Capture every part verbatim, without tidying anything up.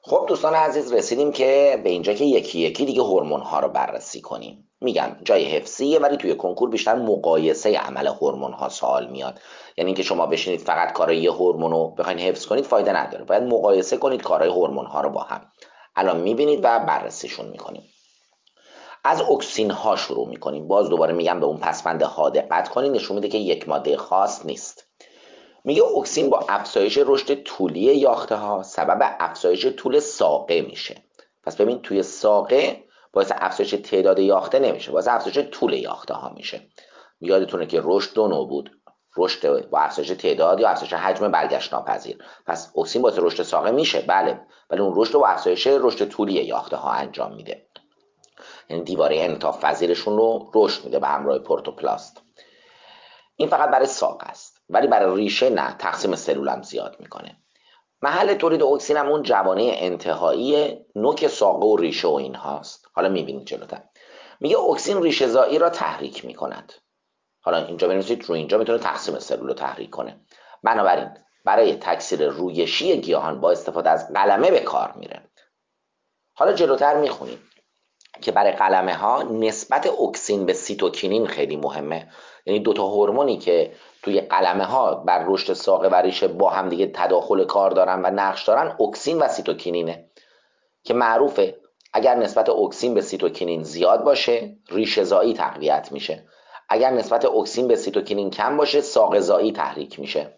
خب دوستان عزیز، رسیدیم که به اینجا که یکی یکی دیگه هورمون ها رو بررسی کنیم. میگم جای حفظیه، ولی توی کنکور بیشتر مقایسه عمل هورمون ها سوال میاد. یعنی اینکه شما بشینید فقط کارای یه هورمون رو بخواید حفظ کنید فایده نداره، باید مقایسه کنید کارهای هورمون ها رو با هم. الان میبینید و بررسیشون میکنیم. از اکسین ها شروع میکنیم. باز دوباره میگم به اون پسوند ها دقت کنید، نشون میده که یک ماده خاص نیست. میگه اکسین با افزایش رشد طولی یاخته ها سبب افزایش طول ساقه میشه. پس ببین توی ساقه باعث افزایش تعداد یاخته نمیشه، باعث افزایش طول یاخته ها میشه. یادتونه که رشد دو نوع بود، رشد با افزایش تعداد یا افزایش حجم برگشت ناپذیر. پس اکسین باعث رشد ساقه میشه، بله، ولی اون رشد با افزایش رشد طولی یاخته ها انجام میده. یعنی دیواره انعطاف پذیرشون رو رشد میده به همراه پروتوپلاست. این فقط برای ساق است، ولی برای ریشه نه، تقسیم سلول هم زیاد میکنه. محل تولید اکسین هم اون جوانه انتهایی نوک ساقه و ریشه و این هاست. حالا میبینید جلوتر میگه اکسین ریشه زایی را تحریک میکند. حالا اینجا بنویسید رو اینجا میتونه تقسیم سلول رو تحریک کنه. بنابراین برای تکثیر رویشی گیاهان با استفاده از قلمه به کار میره. حالا جلوتر میخونیم که برای قلمه ها نسبت اکسین به سیتوکینین خیلی مهمه. یعنی دوتا هورمونی که توی قلمه ها بر رشد ساقه و ریشه با هم دیگه تداخل کار دارن و نقش دارن، اکسین و سیتوکینینه که معروفه اگر نسبت اکسین به سیتوکینین زیاد باشه ریشه زایی تقویت میشه، اگر نسبت اکسین به سیتوکینین کم باشه ساقه زایی تحریک میشه.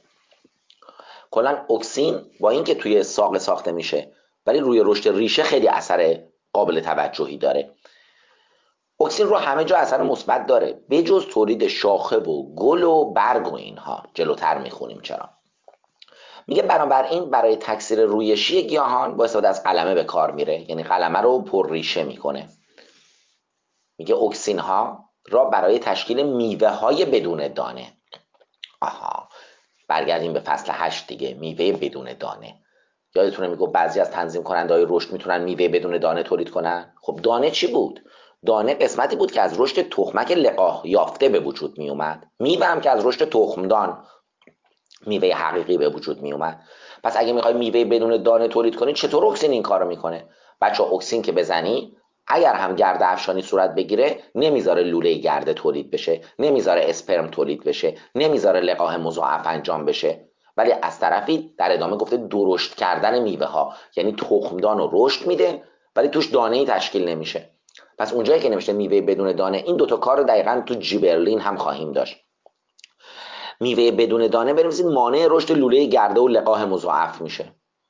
کلا اکسین با اینکه توی ساقه ساخته میشه ولی روی رشد ریشه خیلی اثر قابل توجهی داره. اکسین رو همه جا اثر مثبت داره به جز تولید شاخه و گل و برگ و اینها. جلوتر میخونیم چرا. میگه بنابراین برای تکثیر رویشی گیاهان با استفاده از قلمه به کار میره، یعنی قلمه رو پر ریشه میکنه. میگه اکسین ها را برای تشکیل میوه های بدون دانه. آها، برگردیم به فصل هشت دیگه، میوه بدون دانه. یادتونه میگه بعضی از تنظیم کننده های رشد میتونن میوه بدون دانه تولید کنن. خب دانه چی بود؟ دانه قسمتی بود که از رشد تخمک لقاح یافته به وجود می اومد. میوه هم که از رشد تخمدان، میوه حقیقی، به وجود می اومد. پس اگه میخوای میوه بدون دانه تولید کنی، چطور اکسین این کارو میکنه؟ بچه اکسین که بزنی اگر هم گرده افشانی صورت بگیره نمیذاره لوله گرده تولید بشه، نمیذاره اسپرم تولید بشه، نمیذاره لقاح مضاعف انجام بشه. ولی از طرفی در ادامه گفته درشت کردن میوه ها، یعنی تخمدان رو رشد میده ولی توش دانه ای تشکیل نمیشه. پس اونجایی که نوشته میوه بدون دانه، این دوتا کار رو دقیقا تو جیبرلین هم خواهیم داشت. میوه بدون دانه بنویسید مانع رشد لوله گرده و لقاح مضاعف میشه،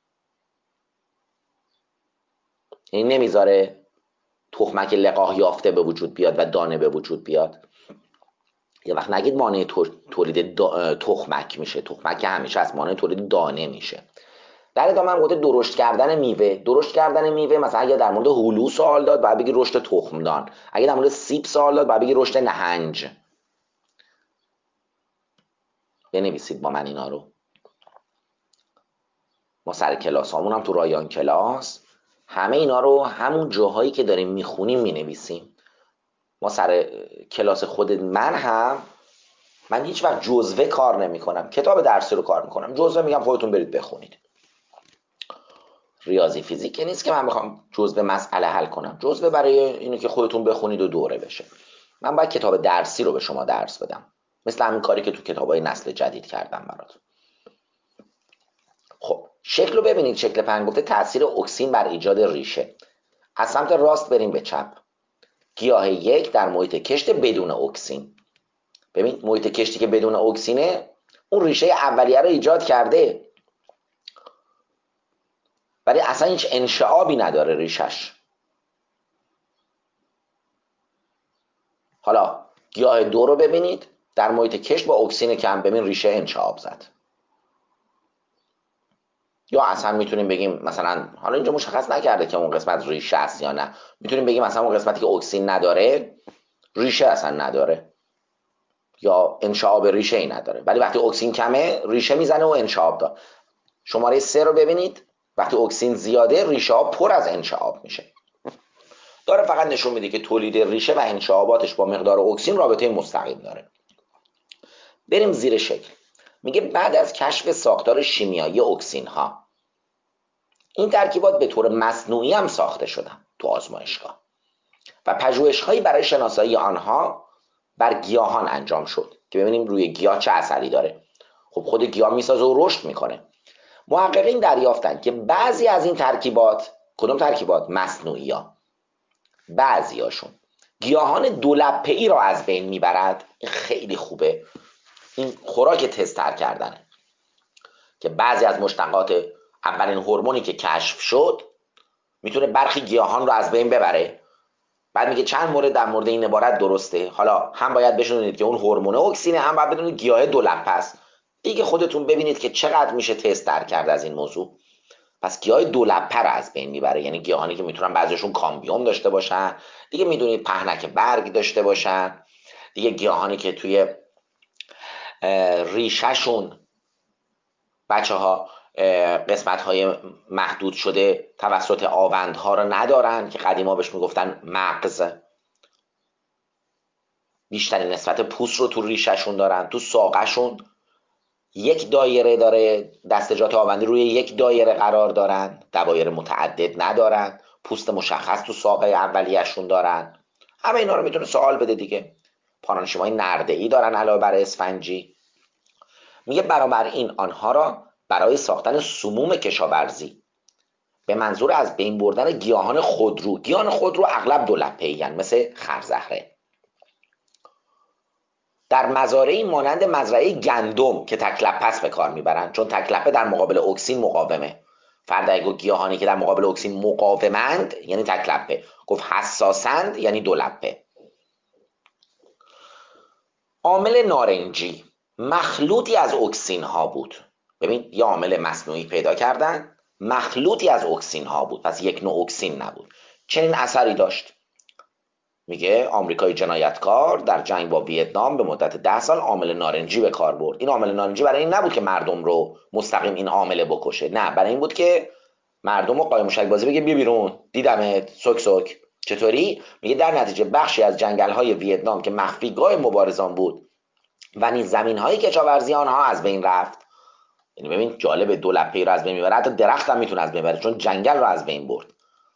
یعنی نمیذاره تخمک لقاح یافته به وجود بیاد و دانه به وجود بیاد. یه وقت نگید مانع تولید تخمک میشه، تخمک همیشه از مانع تولید دانه میشه. در ادامه هم گفته درشت کردن میوه. درشت کردن میوه مثلا اگه در مورد هلو سوال داد بعد بگی رشد تخمدان، اگه در مورد سیب سوال داد بعد بگی رشد نهنج. بنویسید با من اینا رو. ما سر کلاس هامون هم تو رایان کلاس همه اینا رو همون جاهایی که داریم میخونیم مینویسیم. ما سر کلاس خود من هم من هیچ وقت جزوه کار نمی کنم، کتاب درسی رو کار میکنم، جزوه میگم خودتون برید بخونید. ریاضی فیزیک نیست که من بخوام جزوه مسئله حل کنم، جزوه برای اینو که خودتون بخونید و دوره بشه. من باید کتاب درسی رو به شما درس بدم، مثل همین کاری که تو کتابای نسل جدید کردم براتون. خب شکل رو ببینید. شکل پنج گفته تاثیر اکسین بر ایجاد ریشه. از سمت راست بریم به چپ. گیاه یک در محیط کشت بدون اکسین. ببین محیط کشتی که بدون اکسینه اون ریشه اولیه رو ایجاد کرده ولی اصلا هیچ انشعابی نداره ریشش. حالا گیاه دو رو ببینید در محیط کشت با اکسین کم، ببین ریشه انشعاب زد. یا اصلا میتونیم بگیم مثلا، حالا اینجا مشخص نکرده که اون قسمت ریشه است یا نه، میتونیم بگیم مثلا اون قسمتی که اکسین نداره ریشه اصلا نداره یا انشعاب ریشه ای نداره، ولی وقتی اکسین کمه ریشه میزنه و انشعاب داره. شماره سه رو ببینید. وقتی اکسین زیاده ریشه ها پر از انشعاب میشه. داره فقط نشون میده که تولید ریشه و انشعاباتش با مقدار اکسین رابطه مستقیم داره. بریم زیر شکل. میگه بعد از کشف ساختار شیمیایی اکسین ها، این ترکیبات به طور مصنوعی هم ساخته شدن تو آزمایشگاه و پژوهش‌هایی برای شناسایی آنها بر گیاهان انجام شد که ببینیم روی گیاه چه اثری داره. خب خود گیاه میسازه و رشد میکنه. محققین دریافتند که بعضی از این ترکیبات، کدوم ترکیبات؟ مصنوعی ها، بعضی هاشون گیاهان دولبه‌ای را از بین میبرد. این خیلی خوبه، این خوراک تستر کردنه که بعضی از مشتقات اولین هورمونی که کشف شد میتونه برخی گیاهان رو از بین ببره. بعد میگه چند مورد در مورد این عبارت درسته. حالا هم باید بشنونید که اون هورمون اکسینه، هم باید بدونید گیاه دولبه است. دیگه خودتون ببینید که چقدر میشه تستر کرد از این موضوع. پس گیاه دولبه رو از بین میبره، یعنی گیاهانی که میتونن بعضیشون کامبیوم داشته باشن، دیگه میدونید پهنک برگ داشته باشن، دیگه گیاهانی که توی ریشهشون بچه ها قسمت های محدود شده توسط آوندها رو ندارن که قدیما بهش میگفتن مغز، بیشترین نسبت پوست رو تو ریشهشون دارن. تو ساقهشون یک دایره داره، دستجات آوندی روی یک دایره قرار دارن، دوایر متعدد ندارن، پوست مشخص تو ساقه اولیه‌شون دارن. همه اینا رو میتونه سوال بده دیگه. پارانشیمای نرده‌ای دارن علاوه بر اسفنجی. میگه بنابراین آنها را برای ساختن سموم کشاورزی به منظور از بین بردن گیاهان خودرو، گیاهان خودرو اغلب دولبه‌ای هستند مثل خرزهره، در مزارعی مانند مزرعه گندم که تک‌لپه به کار میبرن، چون تک‌لپه در مقابل اکسین مقاومه. فرد اگه گفت گیاهانی که در مقابل اکسین مقاومند یعنی تک‌لپه، گفت حساسند یعنی دولبه. عامل نارنجی مخلوطی از اکسین ها بود. ببین یه عامل مصنوعی پیدا کردن، مخلوطی از اکسین ها بود، پس یک نوع اکسین نبود. چنین اثری داشت. میگه آمریکای جنایتکار در جنگ با ویتنام به مدت ده سال عامل نارنجی به کار برد. این عامل نارنجی برای این نبود که مردم رو مستقیم این عامل بکشه، نه، برای این بود که مردم رو قایم موشک بازی بگه بیا بیرون، دیدمت سوک سوک. چطوری؟ میگه در نتیجه بخشی از جنگل های ویتنام که مخفیگاه مبارزان بود و نیز زمین های کشاورزی آنها از بین رفت. یعنی ببین جالب، دولبه‌ای رو از بین میبره، حتی درخت هم میتونه از بین ببره چون جنگل رو از بین برد.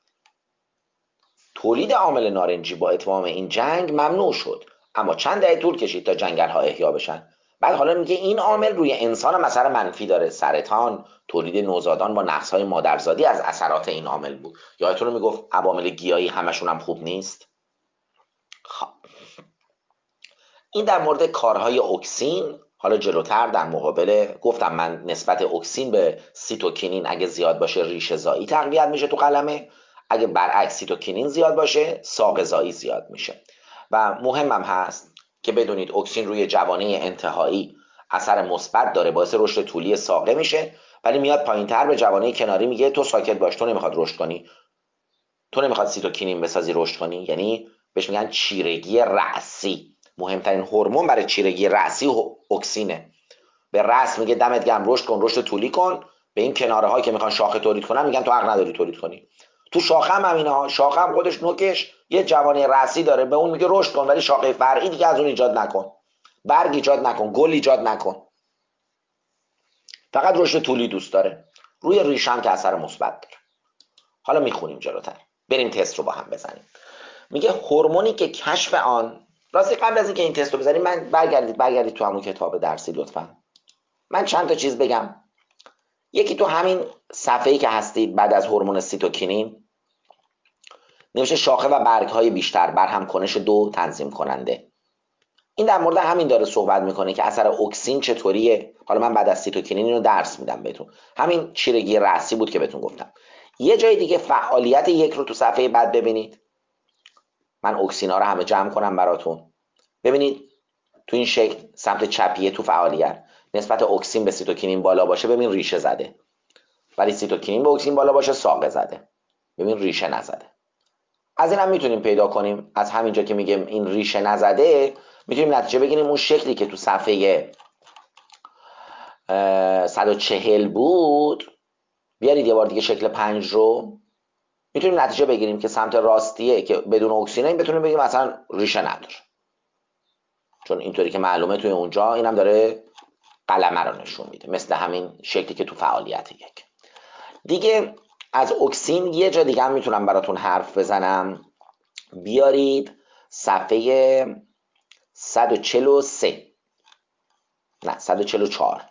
تولید عامل نارنجی با اتمام این جنگ ممنوع شد، اما چند دهه طول کشید تا جنگل ها احیا بشن. بعد حالا میگه این عامل روی انسان هم اثر منفی داره. سرطان، تولید نوزادان با نقص های مادرزادی از اثرات این عامل بود. یادتون رو میگفت عوامل گیاهی همشون هم خوب نیست. خب این در مورد کارهای اکسین. حالا جلوتر در مقابل گفتم من نسبت اکسین به سیتوکینین اگه زیاد باشه ریشه زایی تقویت میشه تو قلمه، اگه برعکس سیتوکینین زیاد باشه ساقه زایی زیاد میشه. و مهمم هست که بدونید اکسین روی جوانه انتهایی اثر مثبت داره، باعث رشد طولی ساقه میشه، ولی میاد پایینتر به جوانه کناری میگه تو ساکت باش، تو نمیخواد رشد کنی، تو نمیخواد سیتوکینین بسازی رشد کنی. یعنی بهش میگن چیرگی رأسی. مهمترین هورمون برای چیرگی رأسی و اکسینه. به رأس میگه دمت گرم رشد کن، رشد طولی کن. به این کناره هایی که میخوان شاخه تولید کنن میگن تو حق نداری تولید کنی. تو شاخه هم همینه ها، شاخه هم خودش نوکش یه جوانه رأسی داره، به اون میگه رشد کن، ولی شاخه فرعی دیگه از اون ایجاد نکن، برگ ایجاد نکن، گل ایجاد نکن. فقط رشد طولی دوست داره. روی ریشه هم که اثر مثبت داره. حالا میخونیم جلوتر، بریم تست رو با هم بزنیم. میگه هورمونی که کشف آن، راستی قبل از اینکه این تست رو بزنیم من برگردید برگردید تو همون کتاب درسی لطفا. من چند تا چیز بگم. یکی تو همین صفحه‌ای که هستید بعد از هورمون سیتوکینین نوشته شاخه و برگ‌های بیشتر برهم کنش دو تنظیم کننده. این در مورد همین داره صحبت میکنه که اثر اکسین چطوریه. حالا من بعد از سیتوکینین اینو درس میدم بهتون. همین چیرگی رأسی بود که بهتون گفتم. یه جای دیگه فعالیت یک رو تو صفحه بعد ببینید. من اکسینا رو همه جمع کنم براتون. ببینید تو این شکل سمت چپیه تو فعالیت نسبت اکسین به سیتوکینین بالا باشه، ببین ریشه زده، ولی سیتوکینین به اکسین بالا باشه ساقه زده، ببین ریشه نزده. از این هم میتونیم پیدا کنیم، از همینجا که میگم این ریشه نزده میتونیم نتیجه بگیریم اون شکلی که تو صفحه صد و چهل بود، بیارید یه بار دیگه شکل پنج رو، میتونیم نتیجه بگیریم که سمت راستیه که بدون اکسین این بتونیم بگیم اصلا ریشه نداره، چون اینطوری که معلومه توی اونجا اینم داره قلمه رو نشون میده، مثل همین شکلی که تو فعالیت یک. دیگه از اکسین یه جا دیگه هم میتونم براتون حرف بزنم. بیارید صفحه صد و چهل و سه، نه صد و چهل و چهار،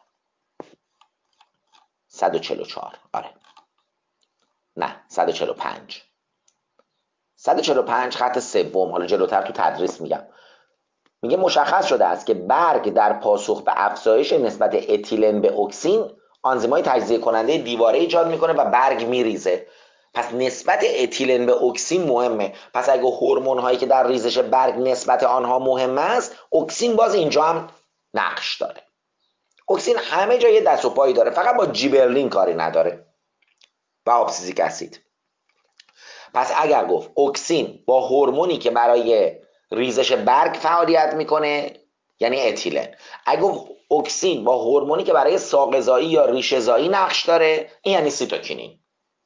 صد و چهل و چهار، آره نه صد و چهل و پنج، صد و چهل و پنج خط سوم. حالا جلوتر تو تدریس میگم. میگه مشخص شده است که برگ در پاسخ به افزایش نسبت اتیلن به اکسین آنزیمای تجزیه کننده دیواره ایجاد میکنه و برگ میریزه. پس نسبت اتیلن به اکسین مهمه. پس اگه هورمون هایی که در ریزش برگ نسبت آنها مهم است، اکسین باز اینجا هم نقش داره. اکسین همه جای دست و پایی داره، فقط با جیبرلین کاری نداره و آبسیزیک اسید. پس اگر گفت اکسین با هورمونی که برای ریزش برگ فعالیت میکنه یعنی اتیلن، اگر گفت اکسین با هورمونی که برای ساقه‌زایی یا ریشه‌زایی نقش داره، این یعنی سیتوکینین.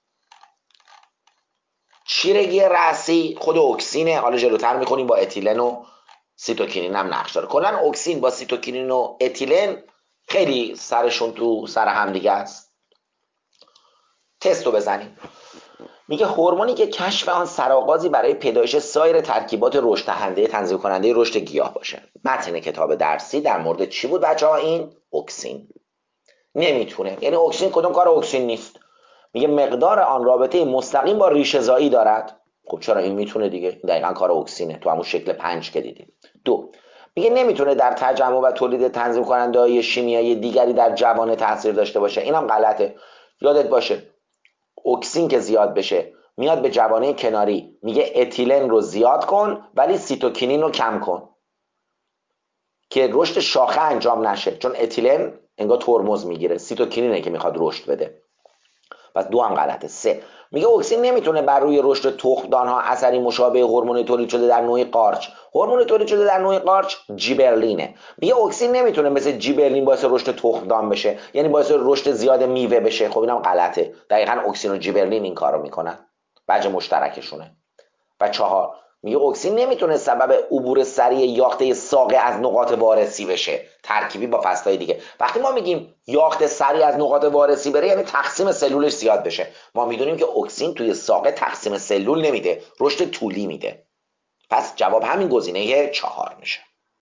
چیرگی رأسی خود اکسینه، حالا جلوتر میکنیم با اتیلن و سیتوکینین هم نقش داره. کلا اکسین با سیتوکینین و اتیلن خیلی سرشون تو سر هم دیگه است. تستو بزنیم. میگه هورمونی که کشف آن سرآغازی برای پیدایش سایر ترکیبات رشد دهنده تنظیم کننده رشد گیاه باشه. متن کتاب درسی در مورد چی بود بچه ها؟ این اکسین. نمیتونه، یعنی اکسین کدوم کار اکسین نیست. میگه مقدار آن رابطه مستقیم با ریشه زایی دارد. خب چرا این میتونه دیگه؟ دقیقاً کار اکسینه تو همون شکل پنج که دیدیم. دو، میگه نمیتونه در تجمع و تولید تنظیم کننده های شیمیایی دیگری در جوانه تاثیر داشته باشه. اینم غلطه. یادت باشه اکسین که زیاد بشه میاد به جوانه کناری میگه اتیلن رو زیاد کن ولی سیتوکینین رو کم کن که رشد شاخه انجام نشه، چون اتیلن انگار ترمز میگیره، سیتوکینینه که میخواد رشد بده. پس دو هم غلطه. سه، میگه اکسین نمیتونه بر روی رشد تخمدان ها اثری مشابه هورمون تولید شده در نوع قارچ. هورمون تولید شده در نوع قارچ جیبرلینه. میگه اکسین نمیتونه مثل جیبرلین باعث رشد تخمدان بشه، یعنی باعث رشد زیاد میوه بشه. خب اینم غلطه. دقیقاً اکسین و جیبرلین این کارو میکنن، وجه مشترکشونه. و چهار، میگه اکسین نمیتونه سبب عبور سریع یاخته ساقه از نقاط وارسی بشه، ترکیبی با فصلهای دیگه. وقتی ما میگیم یاخته سریع از نقاط وارسی بره یعنی تقسیم سلولش زیاد بشه. ما میدونیم که اکسین توی ساقه تقسیم سلول نمیده، رشد طولی میده. پس جواب همین گزینه چهار میشه.